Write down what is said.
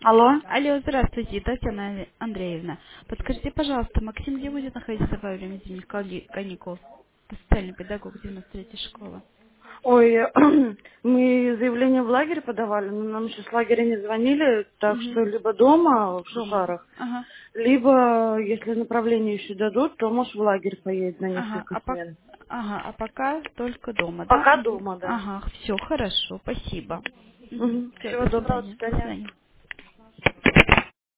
Алло? Алло, здравствуйте, Татьяна Андреевна. Подскажите, пожалуйста, Максим где будет находиться во время зимних каникул? Это социальный педагог 93-й школы. Ой, мы заявление в лагерь подавали, но нам еще с лагеря не звонили, так Угу. что либо дома в Дома. Шушарах, Ага. либо, если направление еще дадут, то, может, в лагерь поедет на Ага. несколько смен. Ага, а пока только дома, да? Пока дома, да. Ага, все хорошо, спасибо. Угу. Все, Всего до доброго, до свидания. До свидания. свидания.